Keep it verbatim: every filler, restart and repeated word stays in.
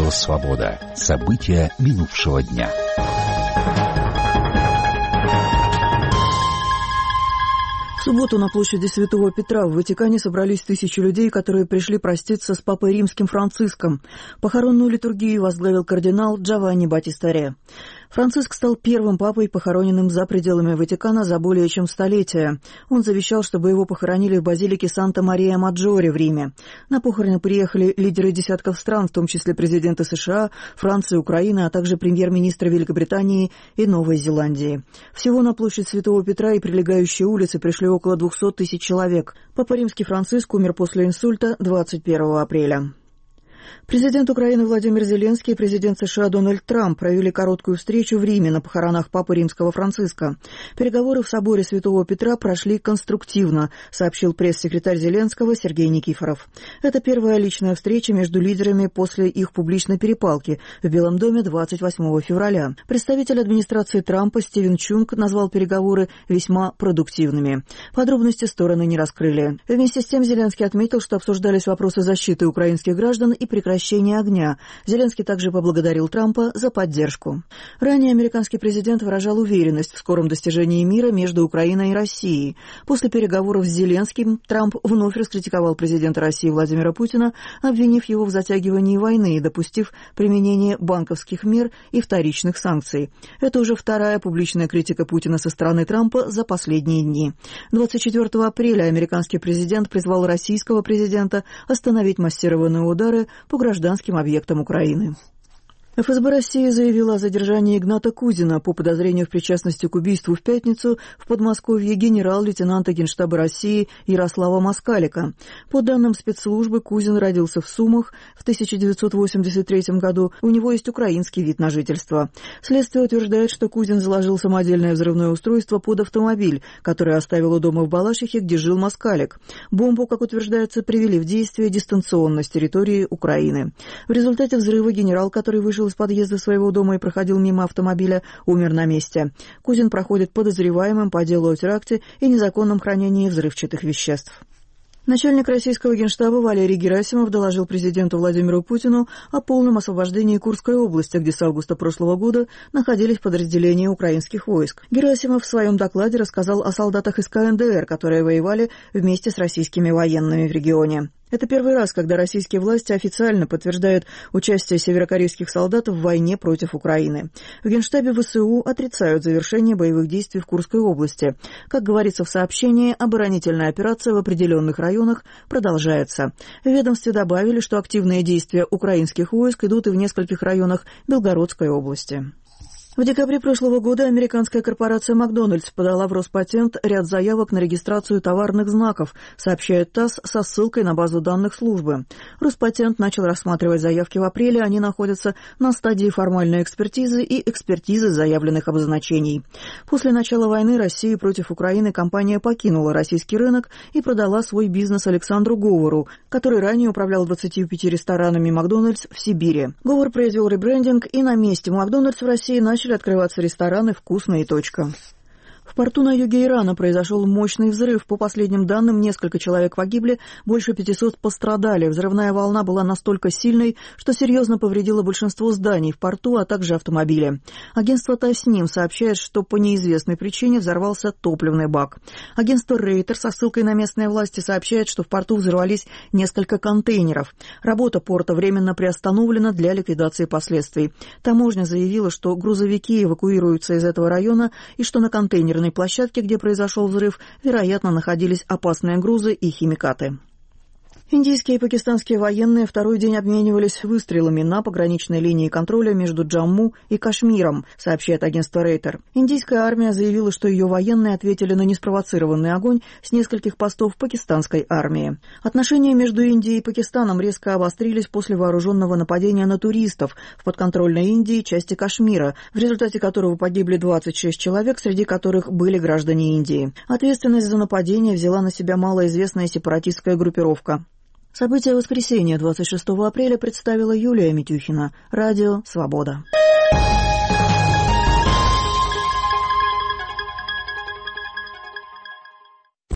Радио «Свобода». События минувшего дня. В субботу на площади Святого Петра в Ватикане собрались тысячи людей, которые пришли проститься с Папой Римским Франциском. Похоронную литургию возглавил кардинал Джованни Баттиста Ре. Франциск стал первым папой, похороненным за пределами Ватикана за более чем столетие. Он завещал, чтобы его похоронили в базилике Санта-Мария-Маджоре в Риме. На похороны приехали лидеры десятков стран, в том числе президенты США, Франции, Украины, а также премьер-министры Великобритании и Новой Зеландии. Всего на площадь Святого Петра и прилегающие улицы пришли около двухсот тысяч человек. Папа Римский Франциск умер после инсульта двадцать первого апреля. Президент Украины Владимир Зеленский и президент США Дональд Трамп провели короткую встречу в Риме на похоронах Папы Римского Франциска. Переговоры в соборе Святого Петра прошли конструктивно, сообщил пресс-секретарь Зеленского Сергей Никифоров. Это первая личная встреча между лидерами после их публичной перепалки в Белом доме двадцать восьмого февраля. Представитель администрации Трампа Стивен Чунг назвал переговоры весьма продуктивными. Подробности стороны не раскрыли. Вместе с тем Зеленский отметил, что обсуждались вопросы защиты украинских граждан и прекращения огня. Зеленский также поблагодарил Трампа за поддержку. Ранее американский президент выражал уверенность в скором достижении мира между Украиной и Россией. После переговоров с Зеленским Трамп вновь раскритиковал президента России Владимира Путина, обвинив его в затягивании войны и допустив применение банковских мер и вторичных санкций. Это уже вторая публичная критика Путина со стороны Трампа за последние дни. двадцать четвёртого апреля американский президент призвал российского президента остановить массированные удары по гражданским объектам Украины. эф эс бэ России заявила о задержании Игната Кузина по подозрению в причастности к убийству в пятницу в Подмосковье генерал-лейтенанта Генштаба России Ярослава Москалика. По данным спецслужбы, Кузин родился в Сумах в тысяча девятьсот восемьдесят третьем году. У него есть украинский вид на жительство. Следствие утверждает, что Кузин заложил самодельное взрывное устройство под автомобиль, который оставил у дома в Балашихе, где жил Москалик. Бомбу, как утверждается, привели в действие дистанционно с территории Украины. В результате взрыва генерал, который вышел из подъезда своего дома и проходил мимо автомобиля, умер на месте. Кузин проходит подозреваемым по делу о теракте и незаконном хранении взрывчатых веществ. Начальник российского генштаба Валерий Герасимов доложил президенту Владимиру Путину о полном освобождении Курской области, где с августа прошлого года находились подразделения украинских войск. Герасимов в своем докладе рассказал о солдатах из ка эн дэ эр, которые воевали вместе с российскими военными в регионе. Это первый раз, когда российские власти официально подтверждают участие северокорейских солдат в войне против Украины. В Генштабе вэ эс у отрицают завершение боевых действий в Курской области. Как говорится в сообщении, оборонительная операция в определенных районах продолжается. В ведомстве добавили, что активные действия украинских войск идут и в нескольких районах Белгородской области. В декабре прошлого года американская корпорация «Макдональдс» подала в Роспатент ряд заявок на регистрацию товарных знаков, сообщает ТАСС со ссылкой на базу данных службы. Роспатент начал рассматривать заявки в апреле, они находятся на стадии формальной экспертизы и экспертизы заявленных обозначений. После начала войны России против Украины компания покинула российский рынок и продала свой бизнес Александру Говору, который ранее управлял двадцатью пятью ресторанами «Макдональдс» в Сибири. Говор произвел ребрендинг, и на месте «Макдональдс» в России начали открываться рестораны «Вкусно» и «Точка». В порту на юге Ирана произошел мощный взрыв. По последним данным, несколько человек погибли, больше пятисот пострадали. Взрывная волна была настолько сильной, что серьезно повредила большинство зданий в порту, а также автомобили. Агентство Тасним сообщает, что по неизвестной причине взорвался топливный бак. Агентство Рейтер со ссылкой на местные власти сообщает, что в порту взорвались несколько контейнеров. Работа порта временно приостановлена для ликвидации последствий. Таможня заявила, что грузовики эвакуируются из этого района и что на контейнерах на площадке, где произошел взрыв, вероятно, находились опасные грузы и химикаты. Индийские и пакистанские военные второй день обменивались выстрелами на пограничной линии контроля между Джамму и Кашмиром, сообщает агентство Рейтер. Индийская армия заявила, что ее военные ответили на неспровоцированный огонь с нескольких постов пакистанской армии. Отношения между Индией и Пакистаном резко обострились после вооруженного нападения на туристов в подконтрольной Индии части Кашмира, в результате которого погибли двадцать шесть человек, среди которых были граждане Индии. Ответственность за нападение взяла на себя малоизвестная сепаратистская группировка. События воскресенья двадцать шестого апреля представила Юлия Митюхина. Радио «Свобода».